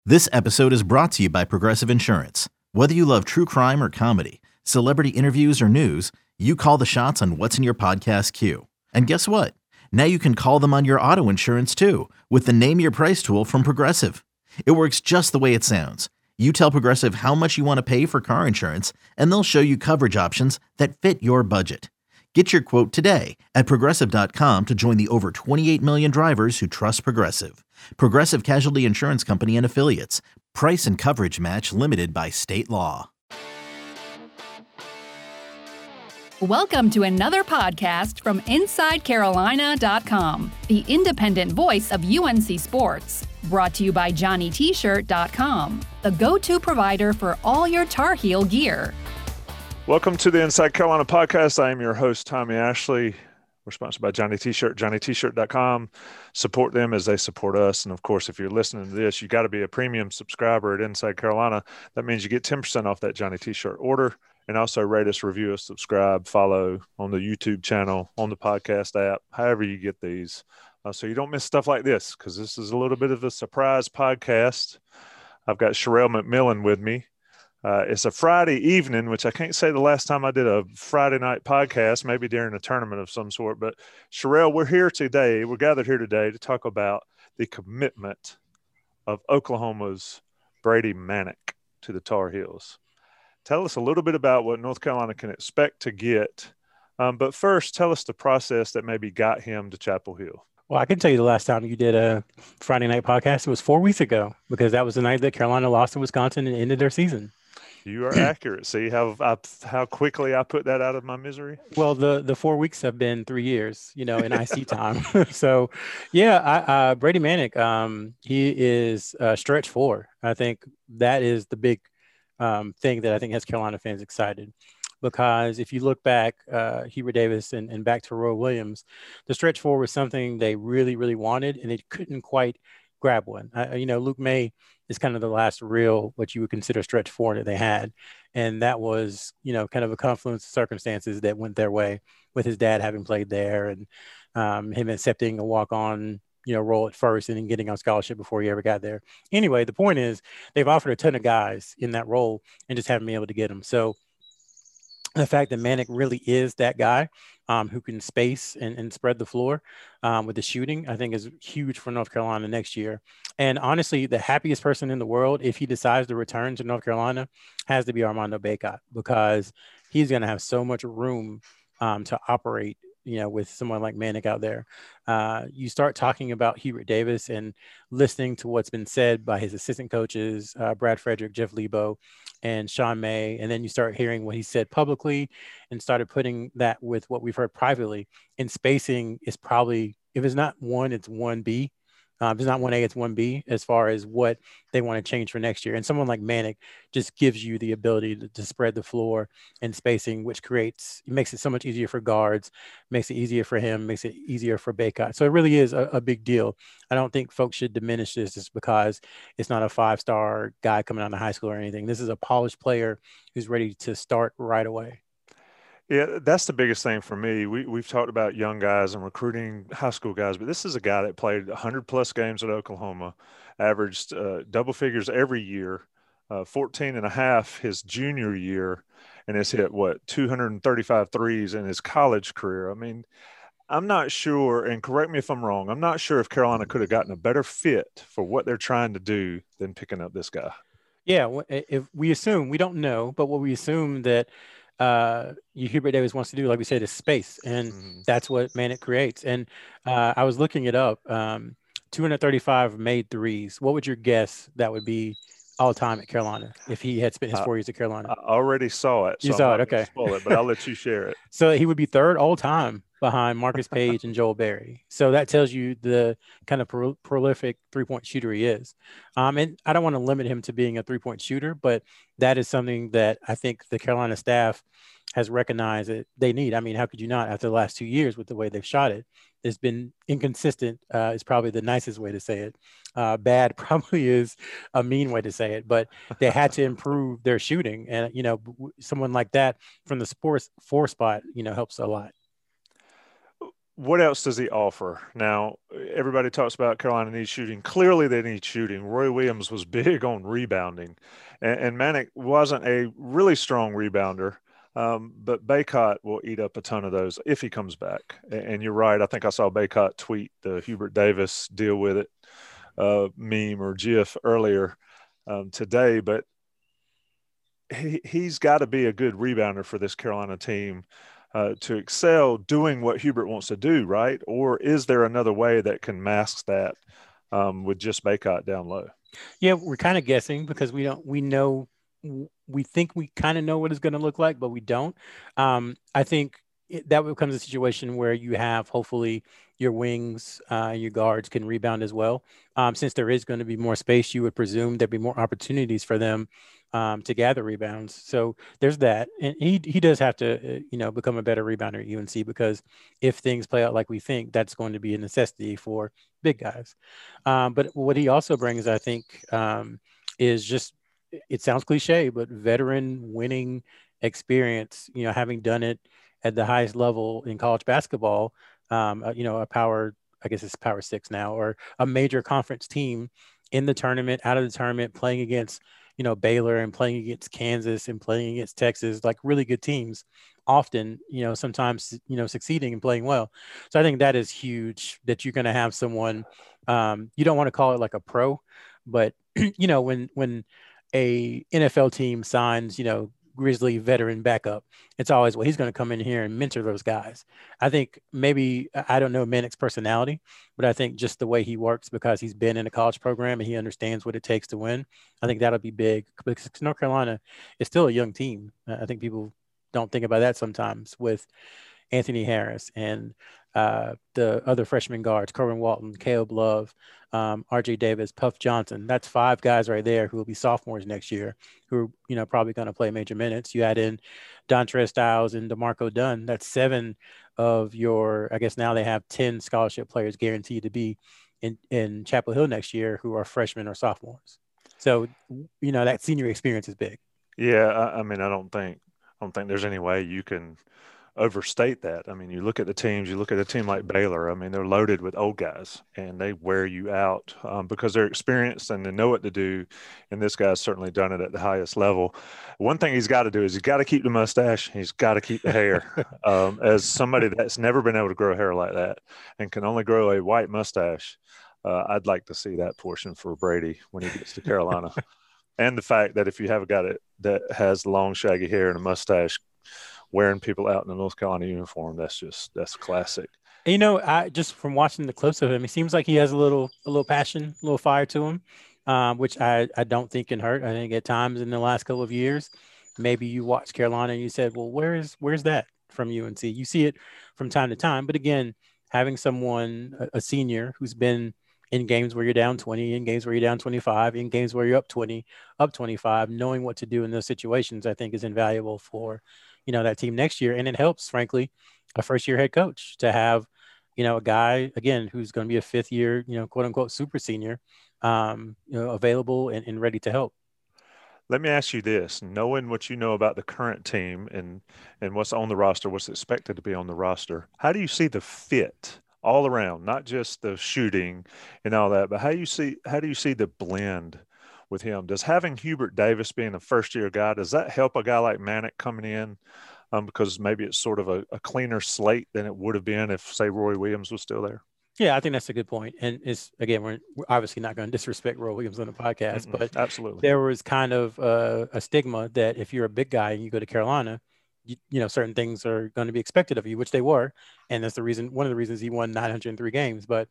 This episode is brought to you by Progressive Insurance. Whether you love true crime or comedy, celebrity interviews or news, you call the shots on what's in your podcast queue. And guess what? Now you can call them on your auto insurance too with the Name Your Price tool from Progressive. It works just the way it sounds. You tell Progressive how much you want to pay for car insurance, and they'll show you coverage options that fit your budget. Get your quote today at Progressive.com to join the over 28 million drivers who trust Progressive. Progressive Casualty Insurance Company and Affiliates. Price and coverage match limited by state law. Welcome to another podcast from InsideCarolina.com, the independent voice of UNC Sports. Brought to you by JohnnyT-shirt.com, the go-to provider for all your Tar Heel gear. Welcome to the Inside Carolina podcast. I am your host, Tommy Ashley. We're sponsored by Johnny T-shirt, JohnnyT-shirt.com. Support them as they support us. And of course, if you're listening to this, you got to be a premium subscriber at Inside Carolina. That means you get 10% off that Johnny T-shirt order. And also rate us, review us, subscribe, follow on the YouTube channel, on the podcast app, however you get these. So you don't miss stuff like this, because this is a little bit of a surprise podcast. I've got Sherelle McMillan with me. It's a Friday evening, which I can't say the last time I did a Friday night podcast, maybe during a tournament of some sort. But Sherelle, we're gathered here today to talk about the commitment of Oklahoma's Brady Manek to the Tar Heels. Tell us a little bit about what North Carolina can expect to get. But first, tell us the process that maybe got him to Chapel Hill. Well, I can tell you the last time you did a Friday night podcast, it was 4 weeks ago, because that was the night that Carolina lost to Wisconsin and ended their season. You are accurate. See how quickly I put that out of my misery? Well, the 4 weeks have been 3 years, in IC time. So, yeah, Brady Manek, he is stretch 4. I think that is the big thing that I think has Carolina fans excited. Because if you look back, Hubert Davis and back to Roy Williams, the stretch 4 was something they really, really wanted, and they couldn't quite grab one. Luke May is kind of the last real, what you would consider stretch 4 that they had. And that was, kind of a confluence of circumstances that went their way, with his dad having played there and him accepting a walk-on, role at first and then getting on scholarship before he ever got there. Anyway, the point is they've offered a ton of guys in that role and just haven't been able to get them. So the fact that Manek really is that guy who can space and spread the floor with the shooting, I think is huge for North Carolina next year. And honestly, the happiest person in the world, if he decides to return to North Carolina, has to be Armando Bacot, because he's going to have so much room to operate, with someone like Manek out there. You start talking about Hubert Davis and listening to what's been said by his assistant coaches, Brad Frederick, Jeff Lebo, and Sean May. And then you start hearing what he said publicly and started putting that with what we've heard privately. And spacing is probably, if it's not 1, it's 1B. If it's not 1A, it's 1B as far as what they want to change for next year. And someone like Manek just gives you the ability to spread the floor and spacing, which makes it so much easier for guards, makes it easier for him, makes it easier for Bacot. So it really is a big deal. I don't think folks should diminish this just because it's not a 5-star guy coming out of high school or anything. This is a polished player who's ready to start right away. Yeah, that's the biggest thing for me. We've talked about young guys and recruiting high school guys, but this is a guy that played 100-plus games at Oklahoma, averaged double figures every year, 14 and a half his junior year, and has hit, 235 threes in his college career. I mean, I'm not sure, and correct me if I'm wrong, I'm not sure if Carolina could have gotten a better fit for what they're trying to do than picking up this guy. Yeah, if we assume, we don't know, but what we assume that Hubert Davis wants to do, like we said, is space, and that's what Manek creates. And I was looking it up, 235 made threes. What would your guess that would be all time at Carolina if he had spent his 4 years at Carolina? I already saw it. You saw it, okay. Spoil it, but I'll let you share it. So he would be third all time behind Marcus Page and Joel Berry. So that tells you the kind of prolific three-point shooter he is. And I don't want to limit him to being a three-point shooter, but that is something that I think the Carolina staff has recognized that they need. I mean, how could you not after the last 2 years with the way they've shot it? It's been inconsistent is probably the nicest way to say it. Bad probably is a mean way to say it, but they had to improve their shooting. And, someone like that from the sports 4 spot, helps a lot. what else does he offer? Now, everybody talks about Carolina needs shooting. Clearly, they need shooting. Roy Williams was big on rebounding, and Manick wasn't a really strong rebounder. But Bacot will eat up a ton of those if he comes back. And you're right. I think I saw Bacot tweet the Hubert Davis deal with it meme or GIF earlier today. But he's got to be a good rebounder for this Carolina team to excel doing what Hubert wants to do, right? Or is there another way that can mask that with just Bacot down low? Yeah, we're kind of guessing because we think we kind of know what it's going to look like, but we don't. I think that becomes a situation where you have hopefully your wings, your guards can rebound as well. Since there is going to be more space, you would presume there'd be more opportunities for them to gather rebounds. So there's that. And he does have to, become a better rebounder at UNC, because if things play out like we think, that's going to be a necessity for big guys. But what he also brings, I think, is just, it sounds cliche, but veteran winning experience, having done it at the highest level in college basketball, a power, I guess it's power 6 now, or a major conference team in the tournament, out of the tournament, playing against, Baylor and playing against Kansas and playing against Texas, like really good teams, often, sometimes, succeeding and playing well. So I think that is huge, that you're going to have someone, you don't want to call it like a pro, but, when a NFL team signs, Grizzly veteran backup, it's always, well, he's going to come in here and mentor those guys. I think maybe, I don't know Manick's personality, but I think just the way he works, because he's been in a college program and he understands what it takes to win, I think that'll be big, because North Carolina is still a young team. I think people don't think about that sometimes, with Anthony Harris and the other freshman guards, Kerwin Walton, Caleb Love, RJ Davis, Puff Johnson. That's 5 guys right there who will be sophomores next year, who are, probably going to play major minutes. You add in Dontrez Styles and DeMarco Dunn. That's 7 of your, I guess now they have 10 scholarship players guaranteed to be in Chapel Hill next year who are freshmen or sophomores. So, that senior experience is big. Yeah, I mean, I don't think there's any way you can overstate that. I mean, you look at the teams, you look at a team like Baylor, I mean, they're loaded with old guys and they wear you out because they're experienced and they know what to do. And this guy's certainly done it at the highest level. One thing he's got to do is he's got to keep the mustache. He's got to keep the hair. As somebody that's never been able to grow hair like that and can only grow a white mustache, I'd like to see that portion for Brady when he gets to Carolina. And the fact that if you have a guy that has long, shaggy hair and a mustache wearing people out in a North Carolina uniform, that's classic. I just, from watching the clips of him, it seems like he has a little passion, a little fire to him, which I don't think can hurt. I think at times in the last couple of years, maybe you watch Carolina and you said, well, where's that from UNC? You see it from time to time, but again, having someone, a senior who's been in games where you're down 20, in games where you're down 25, in games where you're up 20, up 25, knowing what to do in those situations, I think is invaluable for, that team next year. And it helps, frankly, a first-year head coach to have, a guy, again, who's going to be a 5th year, quote unquote, super senior, available and ready to help. Let me ask you this, knowing what you know about the current team and what's on the roster, what's expected to be on the roster, how do you see the fit all around, not just the shooting and all that, but how do you see the blend with him? Does having Hubert Davis being a first-year guy, does that help a guy like Manick coming in? Because maybe it's sort of a cleaner slate than it would have been if, say, Roy Williams was still there. Yeah, I think that's a good point. And it's, again, we're obviously not going to disrespect Roy Williams on the podcast, but absolutely, there was kind of a stigma that if you're a big guy and you go to Carolina, certain things are going to be expected of you, which they were. And that's one of the reasons he won 903 games. But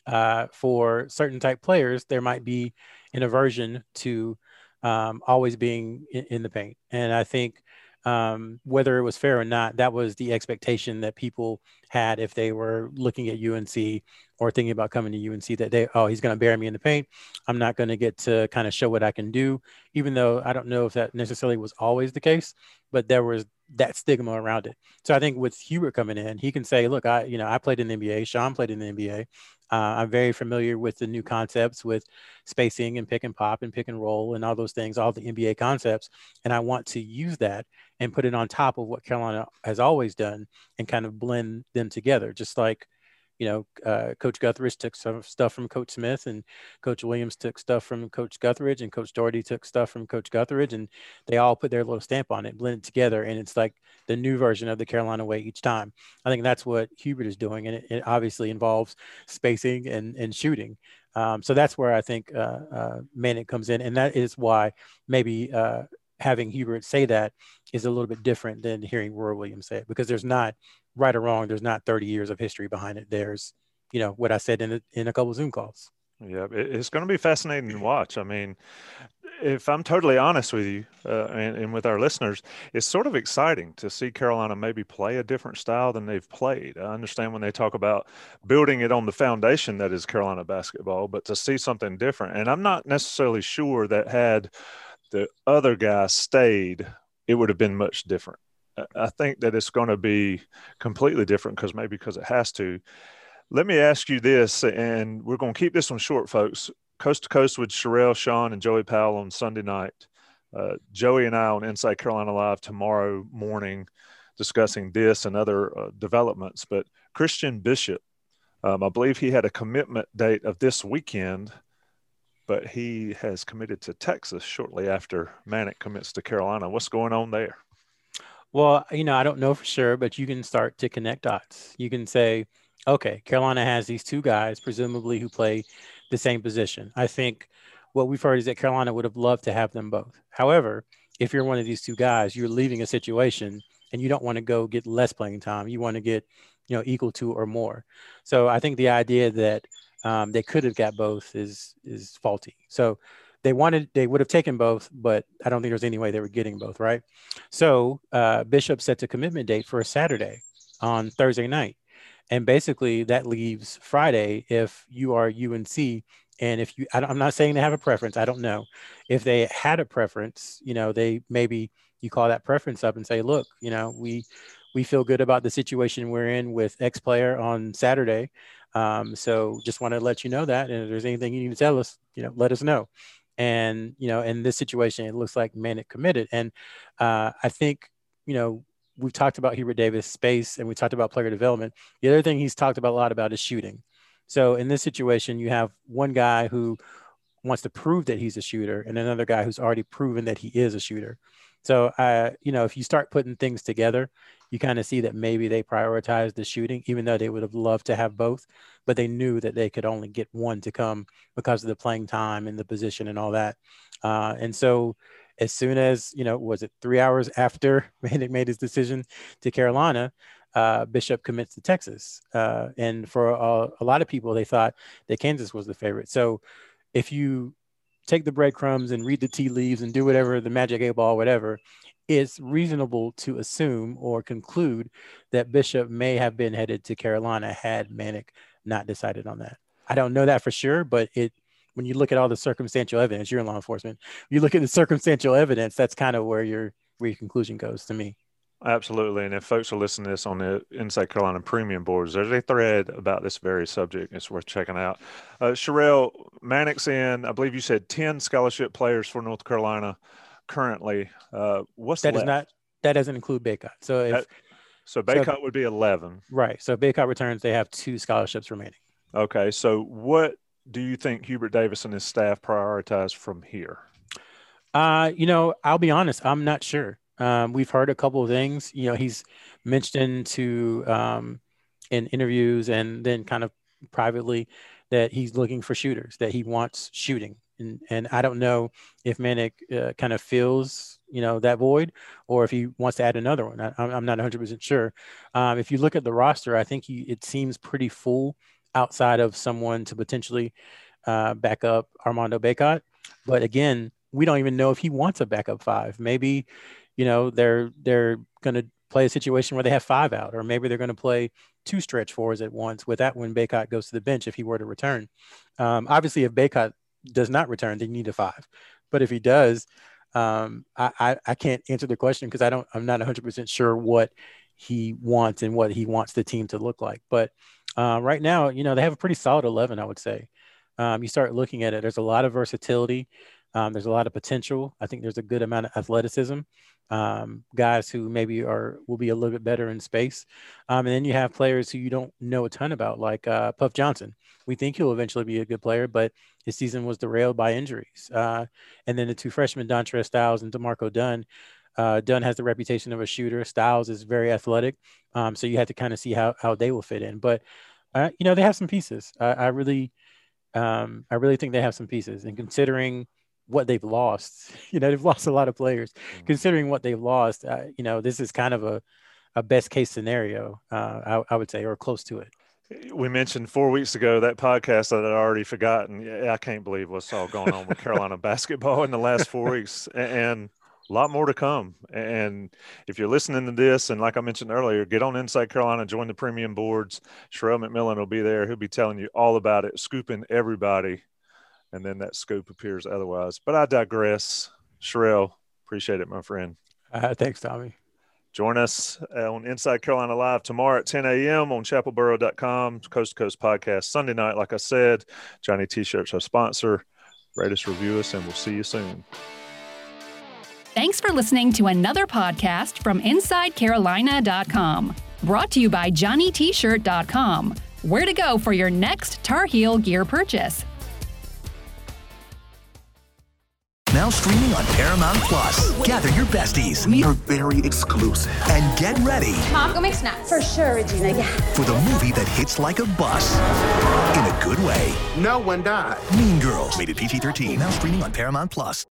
for certain type players, there might be an aversion to always being in the paint. And I think whether it was fair or not, that was the expectation that people had if they were looking at UNC or thinking about coming to UNC, that he's going to bury me in the paint. I'm not going to get to kind of show what I can do, even though I don't know if that necessarily was always the case, but there was that stigma around it. So I think with Hubert coming in, he can say, look, I played in the NBA. Sean played in the NBA. I'm very familiar with the new concepts with spacing and pick and pop and pick and roll and all those things, all the NBA concepts. And I want to use that and put it on top of what Carolina has always done and kind of blend them together. Just like, Coach Guthridge took some stuff from Coach Smith, and Coach Williams took stuff from Coach Guthridge, and Coach Doherty took stuff from Coach Guthridge, and they all put their little stamp on it, blended together, and it's like the new version of the Carolina way each time. I think that's what Hubert is doing, and it obviously involves spacing and shooting. So that's where I think Manek comes in, and that is why maybe having Hubert say that is a little bit different than hearing Roy Williams say it, because there's not right or wrong. There's not 30 years of history behind it. There's, what I said in a couple of Zoom calls. Yeah, it's going to be fascinating to watch. I mean, if I'm totally honest with you and with our listeners, it's sort of exciting to see Carolina maybe play a different style than they've played. I understand when they talk about building it on the foundation that is Carolina basketball, but to see something different. And I'm not necessarily sure that had the other guy stayed, it would have been much different. I think that it's going to be completely different because it has to. Let me ask you this, and we're going to keep this one short, folks. Coast to Coast with Sherrell, Sean, and Joey Powell on Sunday night. Joey and I on Inside Carolina Live tomorrow morning discussing this and other developments. But Christian Bishop, I believe he had a commitment date of this weekend, but he has committed to Texas shortly after Manek commits to Carolina. What's going on there? Well, I don't know for sure, but you can start to connect dots. You can say, okay, Carolina has these two guys, presumably, who play the same position. I think what we've heard is that Carolina would have loved to have them both. However, if you're one of these two guys, you're leaving a situation and you don't want to go get less playing time. You want to get, equal to or more. So I think the idea that they could have got both is faulty. So they would have taken both, but I don't think there's any way they were getting both, right? So Bishop sets a commitment date for a Saturday on Thursday night. And basically that leaves Friday if you are UNC. And I'm not saying they have a preference. I don't know. If they had a preference, they maybe you call that preference up and say, look, we feel good about the situation we're in with X player on Saturday. So just want to let you know that. And if there's anything you need to tell us, let us know. And, in this situation, it looks like Manek committed. And I think, we've talked about Hubert Davis space and we talked about player development. The other thing he's talked about a lot about is shooting. So in this situation, you have one guy who wants to prove that he's a shooter and another guy who's already proven that he is a shooter. So, if you start putting things together, you kind of see that maybe they prioritized the shooting, even though they would have loved to have both, but they knew that they could only get one to come because of the playing time and the position and all that. And so as soon as, was it 3 hours after Manek made his decision to Carolina, Bishop commits to Texas. And for a lot of people, they thought that Kansas was the favorite. So if you take the breadcrumbs and read the tea leaves and do whatever, the magic 8-ball, whatever, it's reasonable to assume or conclude that Bishop may have been headed to Carolina had Manek not decided on that. I don't know that for sure, but when you look at all the circumstantial evidence, you're in law enforcement, you look at the circumstantial evidence, that's kind of where your conclusion goes to me. Absolutely. And if folks are listening to this on the Inside Carolina premium boards, there's a thread about this very subject. It's worth checking out. Sherrell, Manek's in, I believe you said 10 scholarship players for North Carolina currently. What's that left? That doesn't include Bacot. So Bacot would be 11. Right. So Bacot returns, they have 2 scholarships remaining. Okay. So what do you think Hubert Davis and his staff prioritize from here? I'll be honest, I'm not sure. We've heard a couple of things. He's mentioned in interviews and then kind of privately that he's looking for shooters, that he wants shooting. And I don't know if Manek kind of fills, that void, or if he wants to add another one. I'm not 100% sure. If you look at the roster, I think it seems pretty full outside of someone to potentially back up Armando Bacot. But again, we don't even know if he wants a backup 5. Maybe, they're going to play a situation where they have 5 out, or maybe they're going to play 2 stretch 4s at once with that when Bacot goes to the bench if he were to return. Obviously, if Bacot does not return, they need a 5. But if he does, I can't answer the question because I'm not 100% sure what he wants and what he wants the team to look like. But right now, they have a pretty solid 11, I would say. You start looking at it, there's a lot of versatility. There's a lot of potential. I think there's a good amount of athleticism. Guys who maybe will be a little bit better in space. And then you have players who you don't know a ton about, like Puff Johnson. We think he'll eventually be a good player, but his season was derailed by injuries. And then the two freshmen, Dontrez Styles and DeMarco Dunn. Dunn has the reputation of a shooter. Styles is very athletic. So you have to kind of see how they will fit in. But, they have some pieces. I really think they have some pieces. And considering what they've lost, they've lost a lot of players. Considering what they've lost, this is kind of a best case scenario, I would say, or close to it. We mentioned 4 weeks ago that podcast that I'd already forgotten. Yeah, I can't believe what's all going on with Carolina basketball in the last 4 weeks, and a lot more to come. And if you're listening to this, and like I mentioned earlier, get on Inside Carolina, join the premium boards. Sherrell McMillan will be there. He'll be telling you all about it, scooping everybody. And then that scoop appears otherwise. But I digress. Sherrell, appreciate it, my friend. Thanks, Tommy. Join us on Inside Carolina Live tomorrow at 10 a.m. on chapelboro.com, Coast to Coast podcast. Sunday night, like I said, Johnny T-shirts our sponsor. Rate us, review us, and we'll see you soon. Thanks for listening to another podcast from InsideCarolina.com. Brought to you by JohnnyT-shirt.com. Where to go for your next Tar Heel gear purchase. Now streaming on Paramount Plus. Gather your besties. We are very exclusive. And get ready. Mom, go make snacks. For sure, Regina, yeah. For the movie that hits like a bus. In a good way. No one died. Mean Girls. Rated PG-13. Now streaming on Paramount Plus.